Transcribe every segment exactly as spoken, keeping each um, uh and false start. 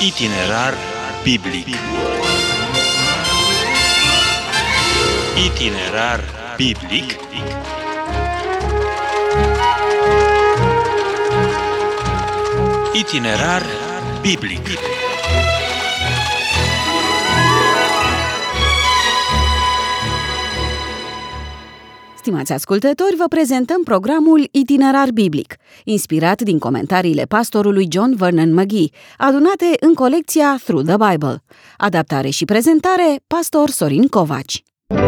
Itinerar biblic. Itinerar biblic. Itinerar biblic. Stimați ascultători, vă prezentăm programul Itinerar biblic, inspirat din comentariile pastorului John Vernon McGee, adunate în colecția Through the Bible. Adaptare și prezentare, pastor Sorin Covaci.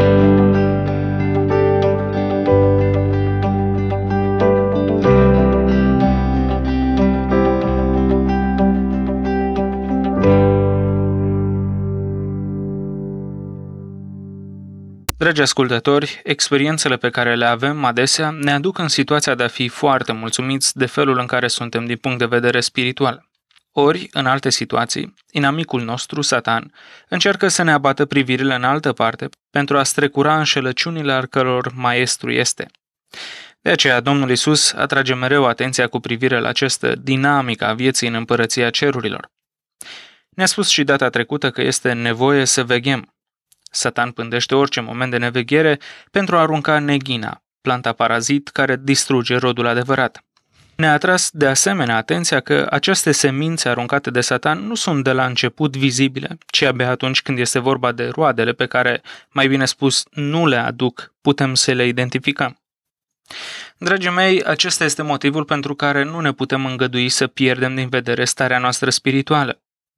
Dragi ascultători, experiențele pe care le avem adesea ne aduc în situația de a fi foarte mulțumiți de felul în care suntem din punct de vedere spiritual. Ori, în alte situații, inamicul nostru, Satan, încearcă să ne abată privirile în altă parte pentru a strecura înșelăciunile al căror maestru este. De aceea, Domnul Iisus atrage mereu atenția cu privire la această dinamică a vieții în împărăția cerurilor. Ne-a spus și data trecută că este nevoie să veghem. Satan pândește orice moment de neveghere pentru a arunca neghina, planta parazit care distruge rodul adevărat. Ne-a atras de asemenea atenția că aceste semințe aruncate de Satan nu sunt de la început vizibile, ci abia atunci când este vorba de roadele pe care, mai bine spus, nu le aduc, putem să le identificăm. Dragii mei, acesta este motivul pentru care nu ne putem îngădui să pierdem din vedere starea noastră spirituală.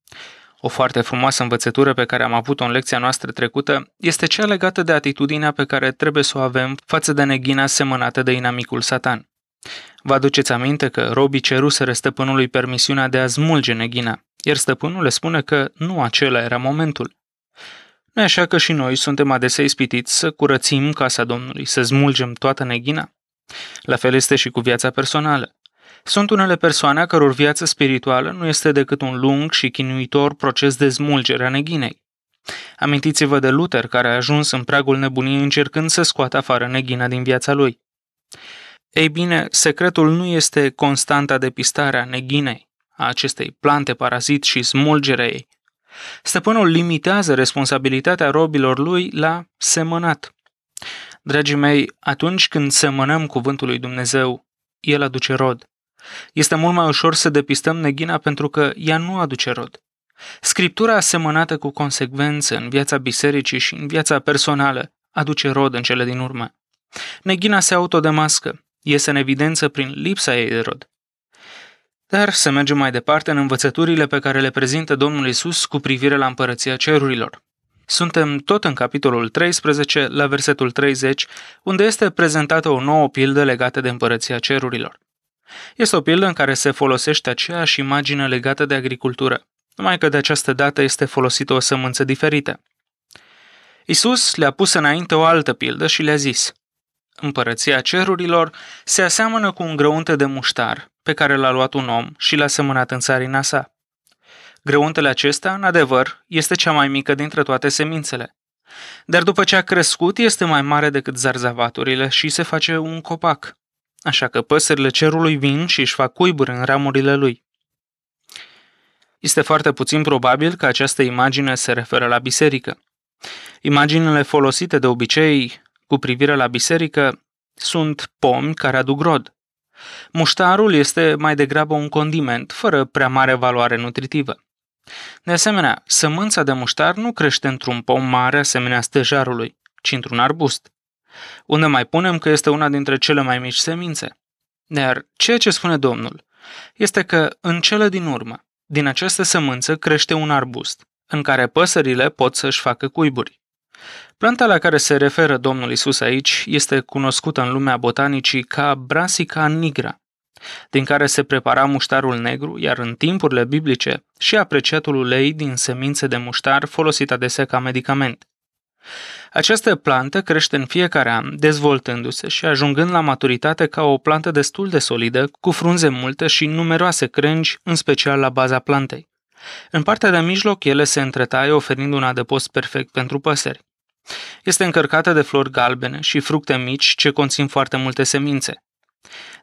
O foarte frumoasă învățătură pe care am avut-o în lecția noastră trecută este cea legată de atitudinea pe care trebuie să o avem față de neghina semănată de inamicul Satan. Vă aduceți aminte că robii ceruseră stăpânului permisiunea de a smulge neghina, iar stăpânul le spune că nu acela era momentul. Nu e așa că și noi suntem adesea ispitiți să curățim casa Domnului, să smulgem toată neghina? La fel este și cu viața personală. Sunt unele persoane a căror viață spirituală nu este decât un lung și chinuitor proces de smulgere a neghinei. Amintiți-vă de Luther, care a ajuns în pragul nebuniei încercând să scoată afară neghina din viața lui. Ei bine, secretul nu este constanta depistare a neghinei, a acestei plante parazit și smulgerea ei. Stăpânul limitează responsabilitatea robilor lui la semănat. Dragii mei, atunci când semănăm cuvântul lui Dumnezeu, el aduce rod. Este mult mai ușor să depistăm neghina pentru că ea nu aduce rod. Scriptura asemănată cu consecvență în viața bisericii și în viața personală aduce rod în cele din urmă. Neghina se autodemască, iese în evidență prin lipsa ei de rod. Dar să mergem mai departe în învățăturile pe care le prezintă Domnul Iisus cu privire la împărăția cerurilor. Suntem tot în capitolul treisprezece, la versetul treizeci, unde este prezentată o nouă pildă legată de împărăția cerurilor. Este o pildă în care se folosește aceeași imagine legată de agricultură, numai că de această dată este folosită o sămânță diferită. Iisus le-a pus înainte o altă pildă și le-a zis: Împărăția cerurilor se aseamănă cu un grăunte de muștar pe care l-a luat un om și l-a semănat în țarina sa. Grăuntele acesta, în adevăr, este cea mai mică dintre toate semințele. Dar după ce a crescut, este mai mare decât zarzavaturile și se face un copac. Așa că păsările cerului vin și își fac cuiburi în ramurile lui. Este foarte puțin probabil că această imagine se referă la biserică. Imaginile folosite de obicei cu privire la biserică sunt pomi care aduc rod. Muștarul este mai degrabă un condiment, fără prea mare valoare nutritivă. De asemenea, sămânța de muștar nu crește într-un pom mare asemenea stejarului, ci într-un arbust, unde mai punem că este una dintre cele mai mici semințe. Dar ceea ce spune Domnul este că în cele din urmă, din această sămânță crește un arbust, în care păsările pot să-și facă cuiburi. Planta la care se referă Domnul Iisus aici este cunoscută în lumea botanicii ca Brassica nigra, din care se prepara muștarul negru, iar în timpurile biblice și apreciatul ulei din semințe de muștar folosit adesea ca medicament. Această plantă crește în fiecare an, dezvoltându-se și ajungând la maturitate ca o plantă destul de solidă, cu frunze multe și numeroase crengi, în special la baza plantei. În partea de mijloc, ele se întretaie, oferind un adăpost perfect pentru păsări. Este încărcată de flori galbene și fructe mici ce conțin foarte multe semințe.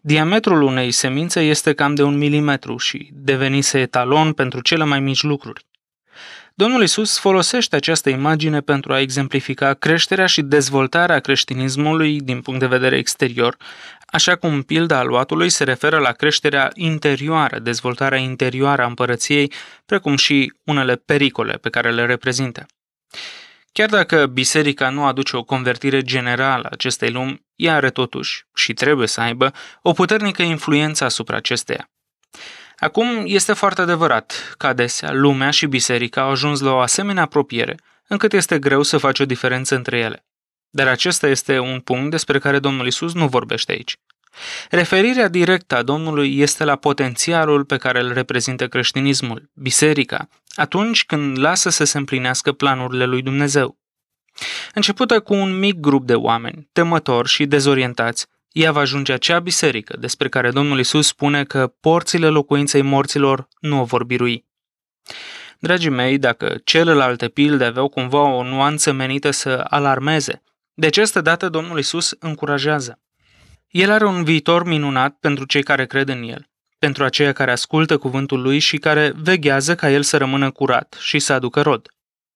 Diametrul unei semințe este cam de un milimetru și devenise etalon pentru cele mai mici lucruri. Domnul Iisus folosește această imagine pentru a exemplifica creșterea și dezvoltarea creștinismului din punct de vedere exterior, așa cum pilda aluatului se referă la creșterea interioară, dezvoltarea interioară a împărăției, precum și unele pericole pe care le reprezintă. Chiar dacă biserica nu aduce o convertire generală a acestei lumi, ea are totuși, și trebuie să aibă, o puternică influență asupra acesteia. Acum este foarte adevărat că adesea lumea și biserica au ajuns la o asemenea apropiere, încât este greu să faci o diferență între ele. Dar acesta este un punct despre care Domnul Iisus nu vorbește aici. Referirea directă a Domnului este la potențialul pe care îl reprezintă creștinismul, biserica, atunci când lasă să se împlinească planurile lui Dumnezeu. Începută cu un mic grup de oameni, temători și dezorientați, ea va ajunge acea biserică despre care Domnul Iisus spune că porțile locuinței morților nu o vor birui. Dragii mei, dacă celelalte pilde aveau cumva o nuanță menită să alarmeze, de această dată Domnul Iisus încurajează. El are un viitor minunat pentru cei care cred în El, pentru aceia care ascultă cuvântul Lui și care veghează ca El să rămână curat și să aducă rod.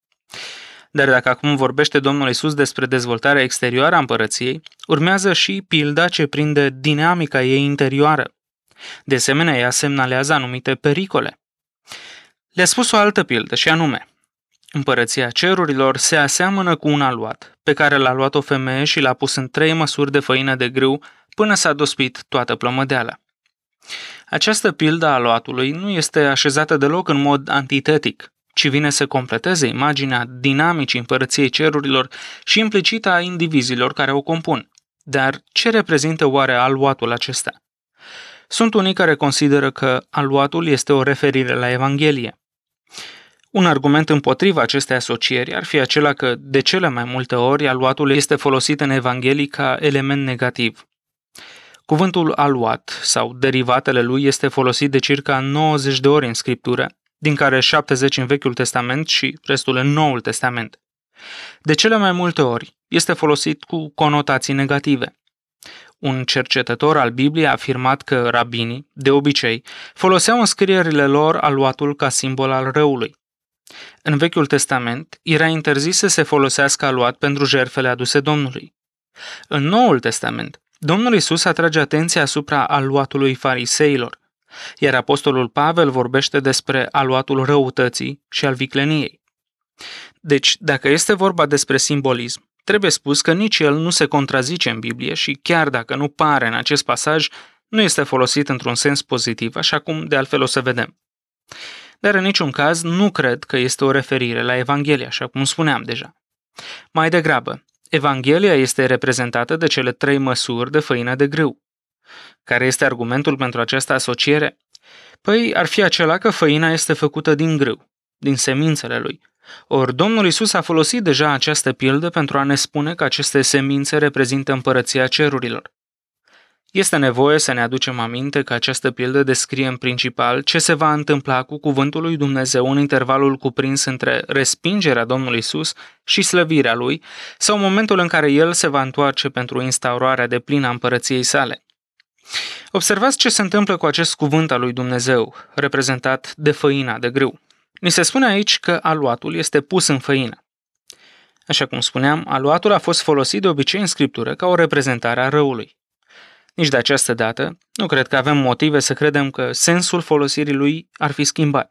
Dar dacă acum vorbește Domnul Iisus despre dezvoltarea exterioară a împărăției, urmează și pilda ce prinde dinamica ei interioară. De asemenea, ea semnalează anumite pericole. Le-a spus o altă pildă și anume: împărăția cerurilor se aseamănă cu un aluat, pe care l-a luat o femeie și l-a pus în trei măsuri de făină de grâu până s-a dospit toată plămădeala. Această pildă a aluatului nu este așezată deloc în mod antitetic, ci vine să completeze imaginea dinamicii împărăției cerurilor și implicit a indivizilor care o compun. Dar ce reprezintă oare aluatul acesta? Sunt unii care consideră că aluatul este o referire la Evanghelie. Un argument împotriva acestei asocieri ar fi acela că, de cele mai multe ori, aluatul este folosit în Evanghelii ca element negativ. Cuvântul aluat sau derivatele lui este folosit de circa nouăzeci de ori în Scriptură, din care șaptezeci în Vechiul Testament și restul în Noul Testament. De cele mai multe ori este folosit cu conotații negative. Un cercetător al Bibliei a afirmat că rabinii, de obicei, foloseau în scrierile lor aluatul ca simbol al răului. În Vechiul Testament era interzis să se folosească aluat pentru jertfele aduse Domnului. În Noul Testament, Domnul Iisus atrage atenția asupra aluatului fariseilor, iar apostolul Pavel vorbește despre aluatul răutății și al vicleniei. Deci, dacă este vorba despre simbolism, trebuie spus că nici el nu se contrazice în Biblie și chiar dacă nu pare în acest pasaj, nu este folosit într-un sens pozitiv, așa cum de altfel o să vedem. Dar în niciun caz nu cred că este o referire la Evanghelie, așa cum spuneam deja. Mai degrabă, Evanghelia este reprezentată de cele trei măsuri de făină de grâu. Care este argumentul pentru această asociere? Păi ar fi acela că făina este făcută din grâu, din semințele lui. Ori Domnul Iisus a folosit deja această pildă pentru a ne spune că aceste semințe reprezintă împărăția cerurilor. Este nevoie să ne aducem aminte că această pildă descrie în principal ce se va întâmpla cu cuvântul lui Dumnezeu în intervalul cuprins între respingerea Domnului Iisus și slăvirea lui, sau momentul în care el se va întoarce pentru instaurarea deplină a împărăției sale. Observați ce se întâmplă cu acest cuvânt al lui Dumnezeu, reprezentat de făina de grâu. Ni se spune aici că aluatul este pus în făină. Așa cum spuneam, aluatul a fost folosit de obicei în Scriptură ca o reprezentare a răului. Nici de această dată, nu cred că avem motive să credem că sensul folosirii lui ar fi schimbat.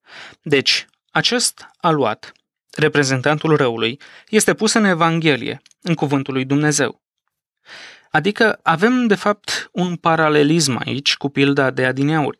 Deci, acest aluat, reprezentantul răului, este pus în Evanghelie, în cuvântul lui Dumnezeu. Adică avem, de fapt, un paralelism aici cu pilda de adineauri.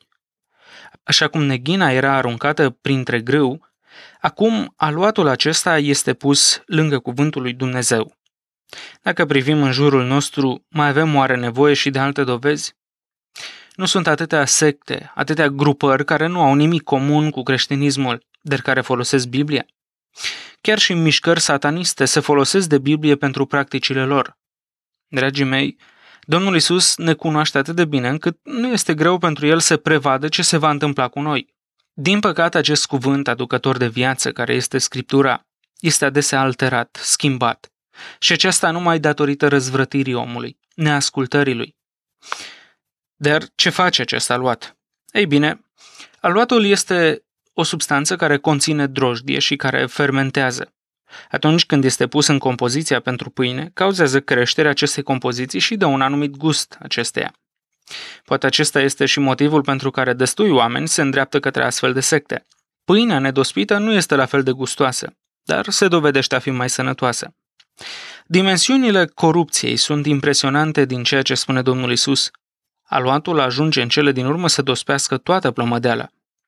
Așa cum neghina era aruncată printre grâu, acum aluatul acesta este pus lângă cuvântul lui Dumnezeu. Dacă privim în jurul nostru, mai avem oare nevoie și de alte dovezi? Nu sunt atâtea secte, atâtea grupări care nu au nimic comun cu creștinismul, dar care folosesc Biblia? Chiar și mișcări sataniste se folosesc de Biblie pentru practicile lor. Dragii mei, Domnul Iisus ne cunoaște atât de bine încât nu este greu pentru El să prevadă ce se va întâmpla cu noi. Din păcate, acest cuvânt aducător de viață, care este Scriptura, este adesea alterat, schimbat. Și aceasta numai datorită răzvrătirii omului, neascultării lui. Dar ce face acest aluat? Ei bine, aluatul este o substanță care conține drojdie și care fermentează. Atunci când este pus în compoziția pentru pâine, cauzează creșterea acestei compoziții și dă un anumit gust acesteia. Poate acesta este și motivul pentru care destui oameni se îndreaptă către astfel de secte. Pâinea nedospită nu este la fel de gustoasă, dar se dovedește a fi mai sănătoasă. Dimensiunile corupției sunt impresionante din ceea ce spune Domnul Isus. Aluatul ajunge în cele din urmă să dospească toată plămădeala.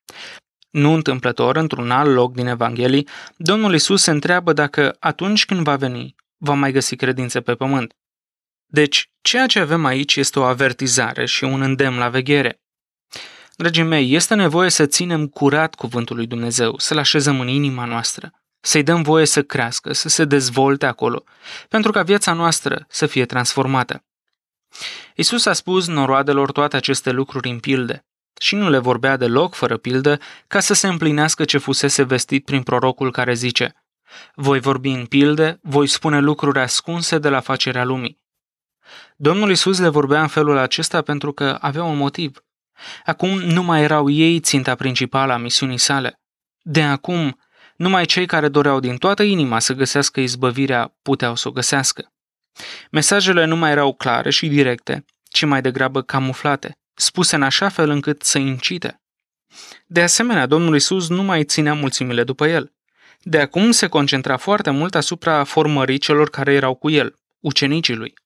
Nu întâmplător, într-un alt loc din Evanghelii, Domnul Isus se întreabă dacă atunci când va veni, va mai găsi credință pe pământ. Deci, ceea ce avem aici este o avertizare și un îndemn la veghere. Dragii mei, este nevoie să ținem curat cuvântul lui Dumnezeu, să-l așezăm în inima noastră, să-i dăm voie să crească, să se dezvolte acolo, pentru ca viața noastră să fie transformată. Isus a spus noroadelor toate aceste lucruri în pilde și nu le vorbea deloc fără pildă ca să se împlinească ce fusese vestit prin prorocul care zice: voi vorbi în pilde, voi spune lucruri ascunse de la facerea lumii. Domnul Isus le vorbea în felul acesta pentru că avea un motiv. Acum nu mai erau ei ținta principală a misiunii sale. De acum, numai cei care doreau din toată inima să găsească izbăvirea puteau să o găsească. Mesajele nu mai erau clare și directe, ci mai degrabă camuflate, spuse în așa fel încât să incite. De asemenea, Domnul Isus nu mai ținea mulțimile după el. De acum se concentra foarte mult asupra formării celor care erau cu el, ucenicii lui.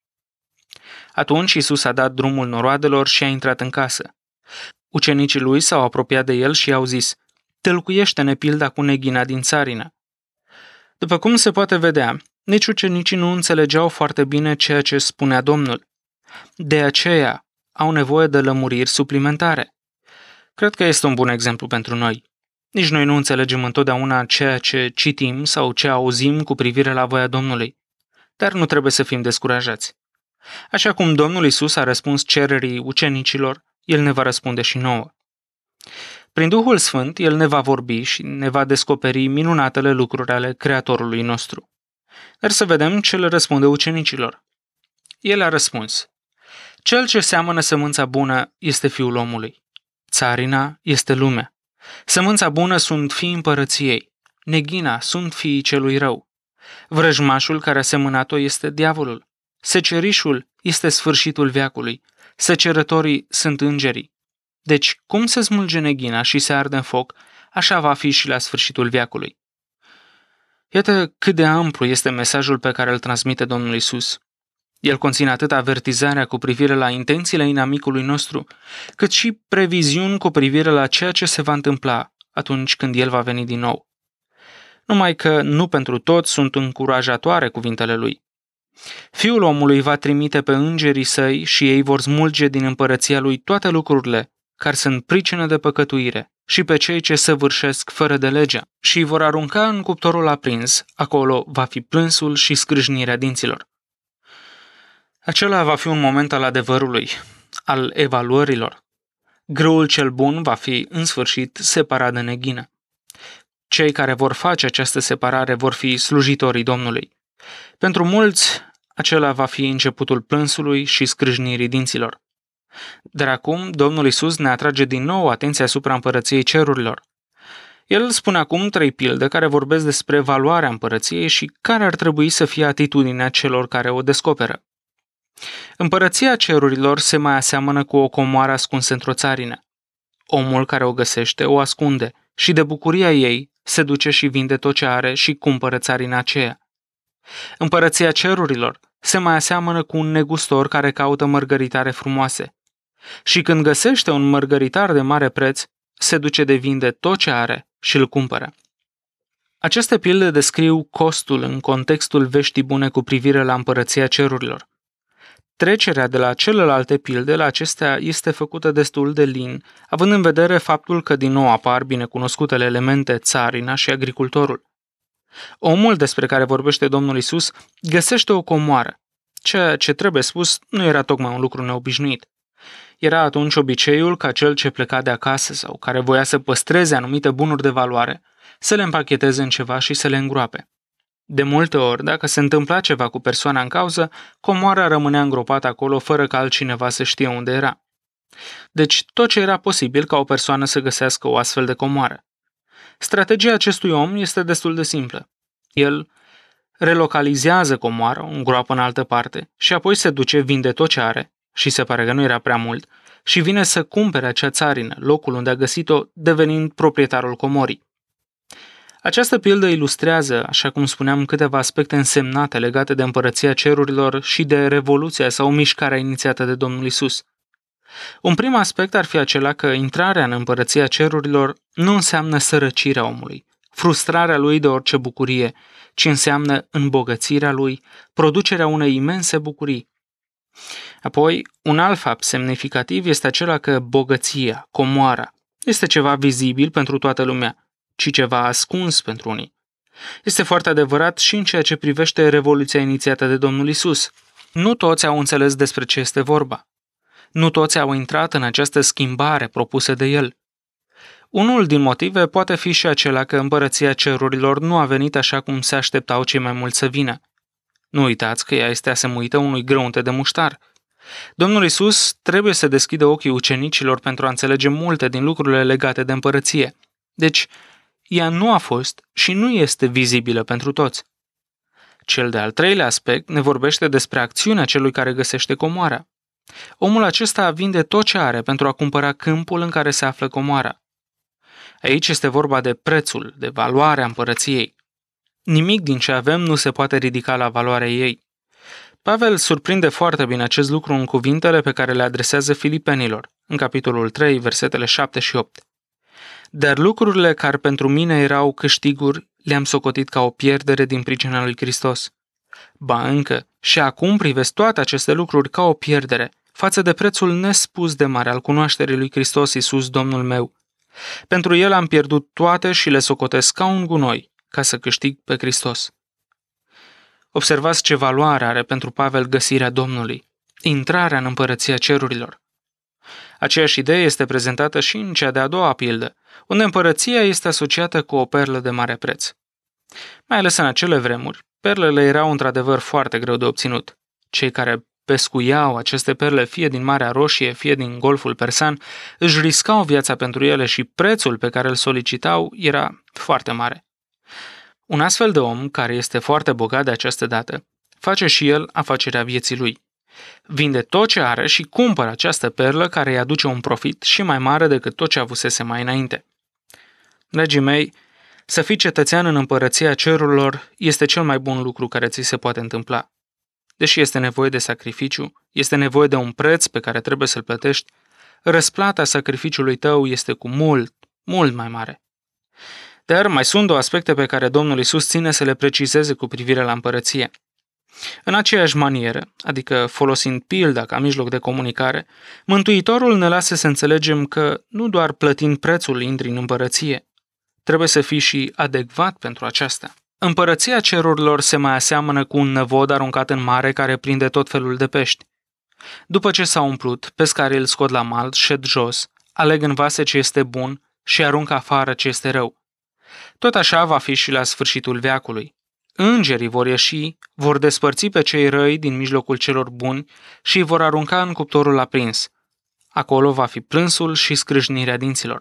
Atunci Isus a dat drumul noroadelor și a intrat în casă. Ucenicii lui s-au apropiat de el și i-au zis: tălcuiește-ne pilda cu neghina din țarină. După cum se poate vedea, nici ucenicii nu înțelegeau foarte bine ceea ce spunea Domnul. De aceea au nevoie de lămuriri suplimentare. Cred că este un bun exemplu pentru noi. Nici noi nu înțelegem întotdeauna ceea ce citim sau ce auzim cu privire la voia Domnului. Dar nu trebuie să fim descurajați. Așa cum Domnul Isus a răspuns cererii ucenicilor, El ne va răspunde și nouă. Prin Duhul Sfânt, El ne va vorbi și ne va descoperi minunatele lucruri ale Creatorului nostru. Dar să vedem ce le răspunde ucenicilor. El a răspuns: cel ce seamănă sămânța bună este Fiul omului. Țarina este lumea. Sămânța bună sunt fiii împărăției. Neghina sunt fiii celui rău. Vrăjmașul care a semănat-o este diavolul. Secerișul este sfârșitul veacului. Secerătorii sunt îngerii. Deci, cum se smulge neghina și se arde în foc, așa va fi și la sfârșitul veacului. Iată cât de amplu este mesajul pe care îl transmite Domnul Isus. El conține atât avertizarea cu privire la intențiile inamicului nostru, cât și previziuni cu privire la ceea ce se va întâmpla atunci când El va veni din nou. Numai că nu pentru toți sunt încurajatoare cuvintele Lui. Fiul omului va trimite pe îngerii săi și ei vor smulge din împărăția Lui toate lucrurile care sunt pricină de păcătuire și pe cei ce săvârșesc fără de legea și îi vor arunca în cuptorul aprins, acolo va fi plânsul și scrâșnirea dinților. Acela va fi un moment al adevărului, al evaluărilor. Grâul cel bun va fi, în sfârșit, separat de neghină. Cei care vor face această separare vor fi slujitorii Domnului. Pentru mulți, acela va fi începutul plânsului și scrâșnirii dinților. Dar acum, Domnul Isus ne atrage din nou atenția asupra împărăției cerurilor. El spune acum trei pilde care vorbesc despre valoarea împărăției și care ar trebui să fie atitudinea celor care o descoperă. Împărăția cerurilor se mai aseamănă cu o comoară ascunsă într-o țarină. Omul care o găsește o ascunde și de bucuria ei se duce și vinde tot ce are și cumpără țarina aceea. Împărăția cerurilor se mai aseamănă cu un negustor care caută mărgăritare frumoase. Și când găsește un mărgăritar de mare preț, se duce de vinde tot ce are și îl cumpără. Aceste pilde descriu costul în contextul veștii bune cu privire la împărăția cerurilor. Trecerea de la celelalte pilde la acestea este făcută destul de lin, având în vedere faptul că din nou apar binecunoscutele elemente țarina și agricultorul. Omul despre care vorbește Domnul Isus găsește o comoară. Ceea ce trebuie spus nu era tocmai un lucru neobișnuit. Era atunci obiceiul ca cel ce pleca de acasă sau care voia să păstreze anumite bunuri de valoare, să le împacheteze în ceva și să le îngroape. De multe ori, dacă se întâmpla ceva cu persoana în cauză, comoara rămânea îngropată acolo fără ca altcineva să știe unde era. Deci tot ce era posibil ca o persoană să găsească o astfel de comoară. Strategia acestui om este destul de simplă. El relocalizează comoara, o îngroapă în altă parte și apoi se duce, vinde tot ce are, și se pare că nu era prea mult, și vine să cumpere acea țarină, locul unde a găsit-o, devenind proprietarul comorii. Această pildă ilustrează, așa cum spuneam, câteva aspecte însemnate legate de împărăția cerurilor și de revoluția sau mișcarea inițiată de Domnul Isus. Un prim aspect ar fi acela că intrarea în împărăția cerurilor nu înseamnă sărăcirea omului, frustrarea lui de orice bucurie, ci înseamnă îmbogățirea lui, producerea unei imense bucurii. Apoi, un alt fapt semnificativ este acela că bogăția, comoara, este ceva vizibil pentru toată lumea, ci ceva ascuns pentru unii. Este foarte adevărat și în ceea ce privește revoluția inițiată de Domnul Isus. Nu toți au înțeles despre ce este vorba. Nu toți au intrat în această schimbare propusă de El. Unul din motive poate fi și acela că împărăția cerurilor nu a venit așa cum se așteptau cei mai mulți să vină. Nu uitați că ea este asemuită unui grăunte de muștar. Domnul Isus trebuie să deschidă ochii ucenicilor pentru a înțelege multe din lucrurile legate de împărăție. Deci, ea nu a fost și nu este vizibilă pentru toți. Cel de-al treilea aspect ne vorbește despre acțiunea celui care găsește comoara. Omul acesta vinde tot ce are pentru a cumpăra câmpul în care se află comoara. Aici este vorba de prețul, de valoarea împărăției. Nimic din ce avem nu se poate ridica la valoarea ei. Pavel surprinde foarte bine acest lucru în cuvintele pe care le adresează filipenilor, în capitolul trei, versetele șapte și opt. Dar lucrurile care pentru mine erau câștiguri, le-am socotit ca o pierdere din pricina lui Hristos. Ba încă, și acum privesc toate aceste lucruri ca o pierdere, față de prețul nespus de mare al cunoașterii lui Hristos Iisus, Domnul meu. Pentru El am pierdut toate și le socotesc ca un gunoi, ca să câștig pe Hristos. Observați ce valoare are pentru Pavel găsirea Domnului, intrarea în împărăția cerurilor. Aceeași idee este prezentată și în cea de-a doua pildă, unde împărăția este asociată cu o perlă de mare preț. Mai ales în acele vremuri, perlele erau într-adevăr foarte greu de obținut. Cei care pescuiau aceste perle fie din Marea Roșie, fie din Golful Persan, își riscau viața pentru ele și prețul pe care îl solicitau era foarte mare. Un astfel de om, care este foarte bogat de această dată, face și el afacerea vieții lui. Vinde tot ce are și cumpără această perlă care îi aduce un profit și mai mare decât tot ce avusese mai înainte. Dragii mei, să fii cetățean în împărăția cerurilor este cel mai bun lucru care ți se poate întâmpla. Deși este nevoie de sacrificiu, este nevoie de un preț pe care trebuie să-l plătești, răsplata sacrificiului tău este cu mult, mult mai mare. Dar mai sunt două aspecte pe care Domnul Iisus ține să le precizeze cu privire la împărăție. În aceeași manieră, adică folosind pilda ca mijloc de comunicare, Mântuitorul ne lasă să înțelegem că nu doar plătind prețul intri în împărăție, trebuie să fii și adecvat pentru aceasta. Împărăția cerurilor se mai aseamănă cu un năvod aruncat în mare care prinde tot felul de pești. După ce s-a umplut, pescarii îl scot la mal, șed jos, aleg în vase ce este bun și aruncă afară ce este rău. Tot așa va fi și la sfârșitul veacului. Îngerii vor ieși, vor despărți pe cei răi din mijlocul celor buni și îi vor arunca în cuptorul aprins. Acolo va fi plânsul și scrâșnirea dinților.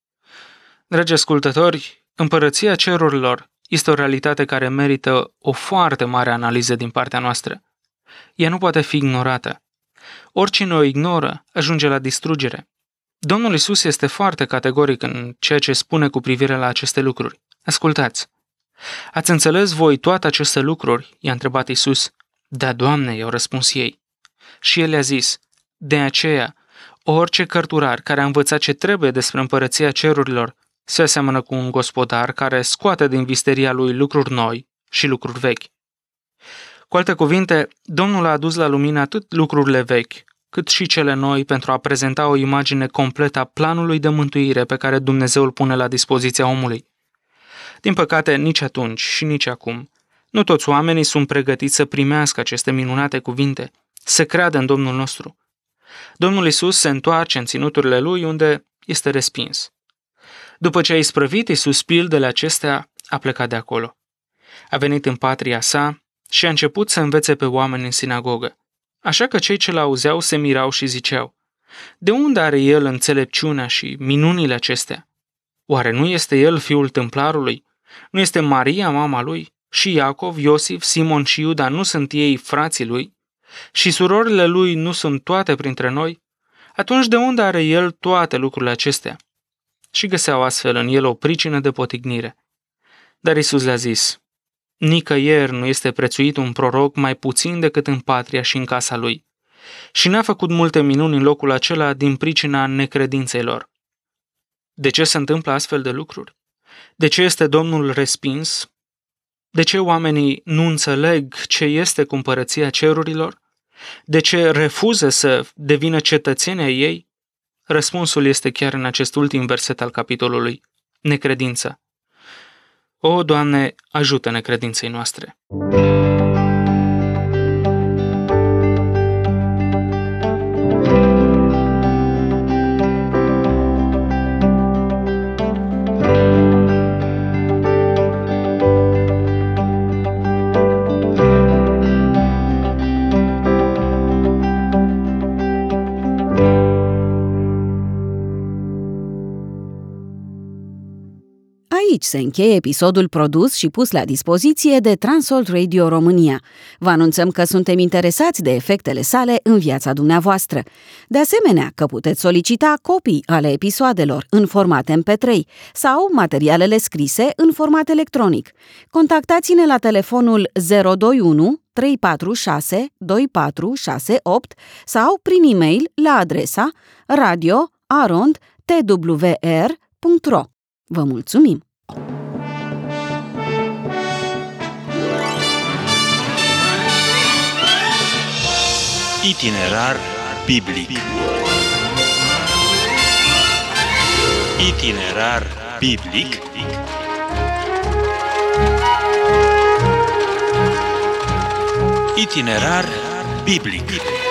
Dragi ascultători, împărăția cerurilor este o realitate care merită o foarte mare analiză din partea noastră. Ea nu poate fi ignorată. Oricine o ignoră ajunge la distrugere. Domnul Iisus este foarte categoric în ceea ce spune cu privire la aceste lucruri. Ascultați! Ați înțeles voi toate aceste lucruri? I-a întrebat Iisus. Da, Doamne, i-au răspuns ei. Și el le-a zis, de aceea, orice cărturar care a învățat ce trebuie despre împărăția cerurilor se aseamănă cu un gospodar care scoate din visteria lui lucruri noi și lucruri vechi. Cu alte cuvinte, Domnul a adus la lumină atât lucrurile vechi, cât și cele noi pentru a prezenta o imagine completă a planului de mântuire pe care Dumnezeu îl pune la dispoziția omului. Din păcate, nici atunci și nici acum, nu toți oamenii sunt pregătiți să primească aceste minunate cuvinte, să creadă în Domnul nostru. Domnul Iisus se întoarce în ținuturile lui unde este respins. După ce a isprăvit Iisus pildele acestea, a plecat de acolo. A venit în patria sa și a început să învețe pe oameni în sinagogă. Așa că cei ce l-auzeau se mirau și ziceau, De unde are el înțelepciunea și minunile acestea? Oare nu este el fiul tâmplarului? Nu este Maria mama lui? Și Iacov, Iosif, Simon și Iuda nu sunt ei frații lui? Și surorile lui nu sunt toate printre noi? Atunci de unde are el toate lucrurile acestea? Și găseau astfel în el o pricină de potignire. Dar Iisus le-a zis: nicăieri nu este prețuit un proroc mai puțin decât în patria și în casa lui. Și n-a făcut multe minuni în locul acela din pricina necredinței lor. De ce se întâmplă astfel de lucruri? De ce este Domnul respins? De ce oamenii nu înțeleg ce este cu împărăția cerurilor? De ce refuză să devină cetățeni ai ei? Răspunsul este chiar în acest ultim verset al capitolului: necredința. O, Doamne, ajută necredinței noastre! Aici se încheie episodul produs și pus la dispoziție de Transworld Radio România. Vă anunțăm că suntem interesați de efectele sale în viața dumneavoastră. De asemenea, că puteți solicita copii ale episoadelor în format M P trei sau materialele scrise în format electronic. Contactați-ne la telefonul zero doi unu trei patru șase doi patru șase opt sau prin e-mail la adresa radio arond t w r punct r o. Vă mulțumim! Itinerar biblic. Itinerar biblic. Itinerar biblic.